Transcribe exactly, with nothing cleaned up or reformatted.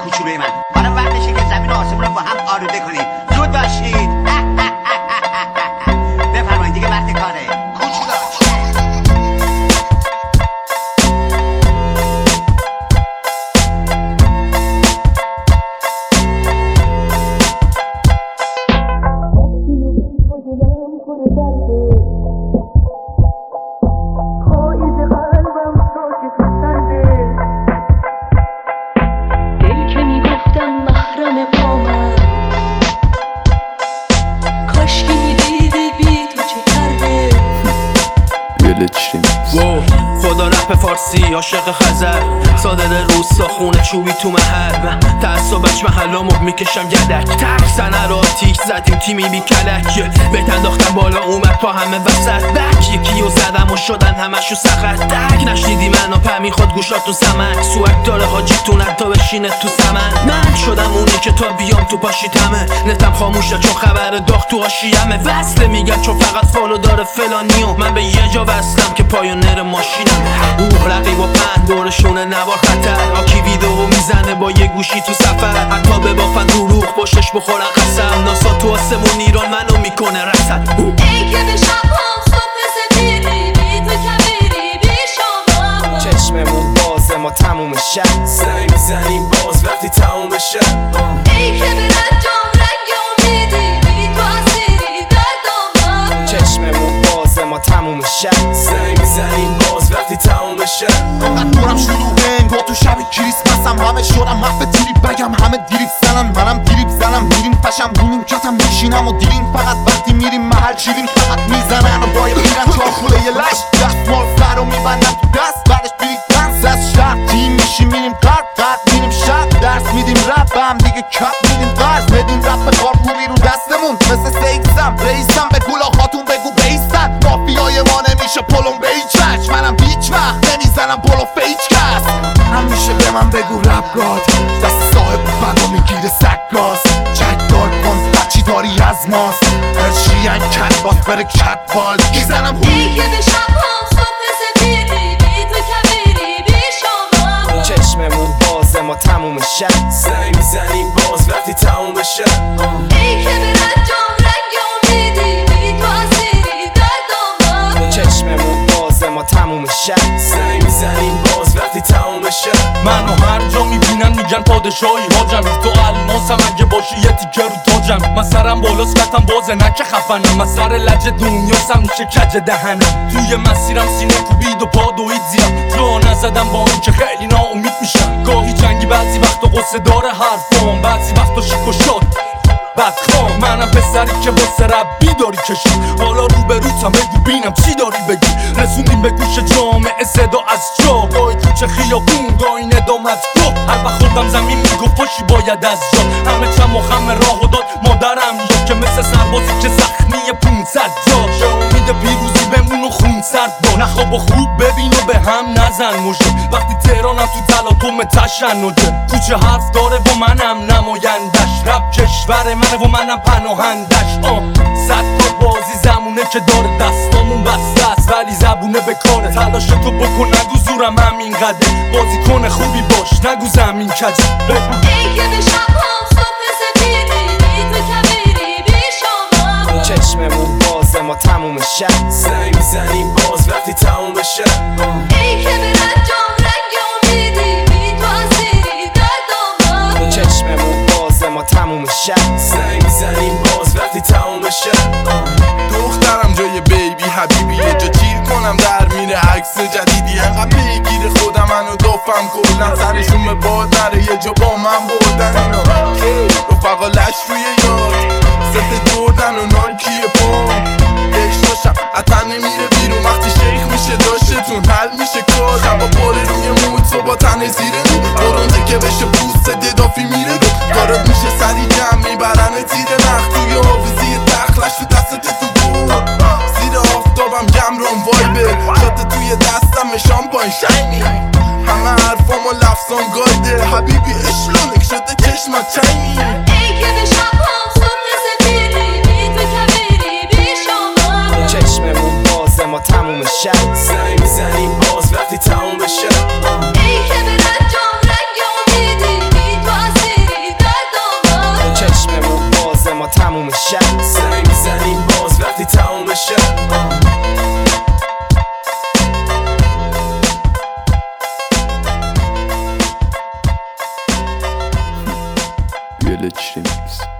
کوچولوی من. حالا وقتشه که زمین و آسمون رو با هم آلوده کنیم. زود باشید. بفرمایید دیگه وقت کاره. خدا رپ فارسی عاشق خزر صادر روستا خونه چوبی تو محل من تعصبش محلامو میکشم گدک تک سنه رو تیک زدیم تیمی بی کلک بهت انداختم بالا اومد پا همه وسط بک یکی و زدم و شدن همشو سخت دک نشنیدی منو پمی خود گوشاتون سمک سوک داره حاجیتون تا بشینه تو سمن من شدم اونی که تا بیام تو پاشیتمه نتم خاموشه چون خبر داغ تو آشیمه وصله میگن چون فقط فالو داره فلانیو من به یه جا وصلم که پایونر ماشینم اوه رقیب و پند دورشونه نوار خطر آکی ویدئو میزنه با یه گوشی تو سفر حتی به بافن دروغ پشتش بخورن قسم ناسا تو آسمون ایران منو میکنه رسد ای که به شب هم صبح سفیری بی تو کبیری بی شما چشممون بازه ما تموم شب زنگ میزنیم باز وقتی تموم شب ای که به رنجام رنگ امیدی بی تو اسیری در دامن چشممون بازه ما تموم شب زنگ میزنیم باز وقتی تموم شب من دورم شلوغه انگار تو شب کریسمسم همه شدم حرف دیریب بگم همه دیریب زنن منم دیریب زنم میریم فشم رونیم کتم میشینم و دیریم فقط وقتی میریم محل شیریم فقط میزنن و باید میرن چهار خوله یه لش دست مال سر و میبندم تو دست بعدش برید دنس از شهر تیم میشیم میریم قرد قرد میریم شب درس میدیم رپ به هم دیگه کپ میدیم قرض بدیم رپ خارپوری رو دستمون مثل سیکسم رئیسم به گولا خاتون بگو بیستن مافیای ما نمیشه پلم به هیچ وجه منم هیچ وقت نمیزنم پلو فیچ کس همیشه به من بگو رپ گاد دست صاحب بگو میگیره سکاس چک دار کن بچی داری از ماست هرشین کت باس بره کت بال میزنم ای که به شب هم صبح سفیری بی تو کبیری بی شما چشممون بازه ما تموم شب زنگ میزنیم باز وقتی تموم شب ای که به رنجام رنگ امیدی بی تو اسیری در دامن چشممون بازه ما تموم شب زنگ میزنیم باز وقتی تموم شب منو هر جا میبینن میگن پادشاهی حاجم تو الماسم اگه باشی یه تیکه رو تاجم من سرم بالاست کتم بازه نکه خفنم من سر لجه دنیاسم میشه کج دهنم توی مسیرم سینه کوبید و پا دوید زیرم جا نزدم با اون که خیلی ناامید میشم گاهی جنگی بعضی وقتا قصه داره حرفام بعضی وقتا شیک و شاد بدخوام منم پسری که واسه ربی داری کشید حالا رو به روتم بگو بینم چی داری بگی رسوندیم به گوش جامعه صدا از جا گاهی کوچه خیابون گاهی ندامت گفت هر وقت خوردم زمین میگفت پاشی باید از جا همه چم و خم راه و داد مادرم یا که مثل سربازی که زخمی پونصد جا به امید پیروزی بمون و خون سرد با نخواب و خوب ببین و به هم نزن مجه وقتی تهرانم تو تلاطم تشنجه کوچه حرف داره و منم نمایندش رب کشور منه و منم پناهندش آه صد تا بازی زمونه که داره دستامون بسته است ولی زبونه به کاره تلاش تو بکن نگو زورم همین قده بازی کن خوبی باش نگو زمین کجه ای که به شب هم صبح سفیری بی تو کبیری بی شما چشممون بازه ما تموم شب زنگ میزنیم باز وقتی تموم شب ای که به رنجام رنگ امیدی بی تو اسیری در دامن چشممون بازه ما تموم شب زنگ میزنیم باز وقتی تموم شب دخترم جای بیبی حبیبی یه جا چیر کنم در میره عکس جدیدی انقدر پیگیر خودم منو دافم کلن سرشون به باد نره یه جا با من بردن اینا رفقا لش روی یاد ست جردن و نایکیه پام بشتاشم حتی نمیره بیرون وقتی شیخ میشه داشتتون حل میشه کار شبا پاره روی موت صبح تنه زیره رو برونزه که بشه پوست ددافی میره رو کارت میشه سری جمع میبرن تیر نخ توی حافظی تخلش تو دستت تو بود زیر آفتابم گمران وایبه شده توی دستم شامپاین شاینی همه حرفام و لفظان گایده حبیبی اشلونک شده چشمت چینی ای که به شب هم صبح سفیری بی تو کبیری بی شما چشممون بازه ما تموم شب زنگ میزنیم باز وقتی تموم شب ای که به رنجام رنگ امیدی بی تو Village Remix.